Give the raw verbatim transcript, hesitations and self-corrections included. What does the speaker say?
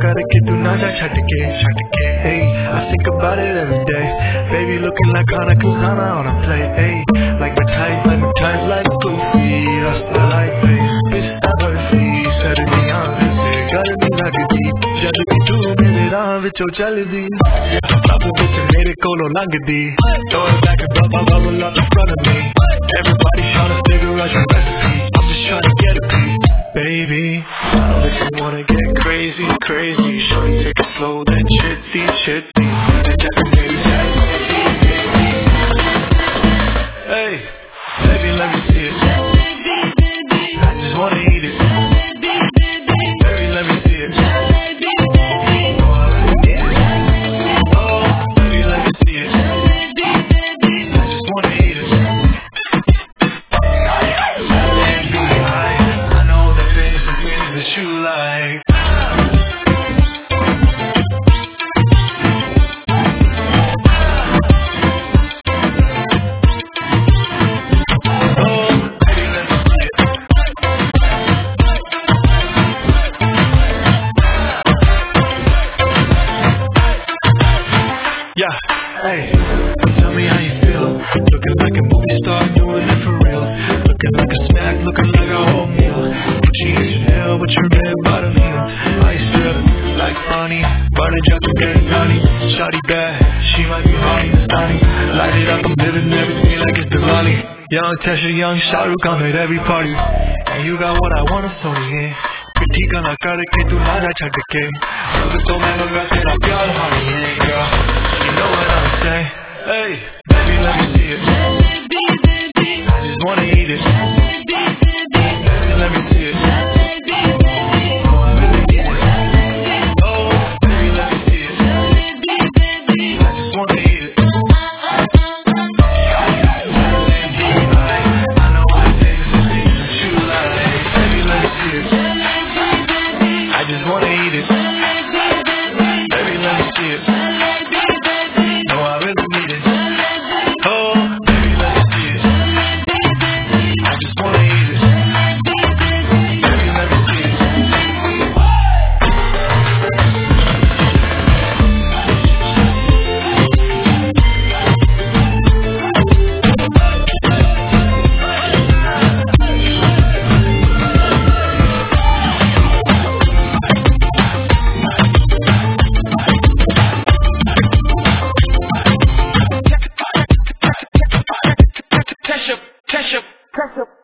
करके तू ना जा छट के छट के hey I think about it every day baby looking like Hana Kuzana on a plate hey like my type like my type like goofy that's the life baby bitch I burfi said me on this got me like a deep jad ki tu mere raah vichon chaldi sab vich mere kolo langdi throw it back and bubble bubble up in front of me everybody trying to figure out your recipe I'm just trying to get a piece baby I know that you wanna get crazy crazy shorty take it slow then chitty chitty hey baby let me see it I just wanna eat it baby let me see it oh baby let me see it I just wanna eat it I know that there's some things that you like yeah, hey, tell me how you feel. Looking like a movie star, doing it for real. Looking like a snack, looking like a whole meal. Gucci is Chanel, but your red bottom heel. Ice drip, like Bonnie. Burning just to get naughty. Shawty bad, she might be horny, Stani. Light it up, I'm living everything like it's Diwali. Young Tesha, young Shah Rukh on at every party. And you got what I want, so yeah. पिट्ठी का ना करके तू ना जा छट के अब तो मैं लगा तेरा प्यार हानी है girl you know what I'm saying hey baby let me see it I just wanna eat it baby let me see it oh I really need it oh baby let me see it I just wanna eat it I know what it takes to see that you like baby let me see it I just wanna eat it baby let me see it no I really need it oh baby let me see it I just wanna eat it baby let me see it Kesha, Kesha, Kesha.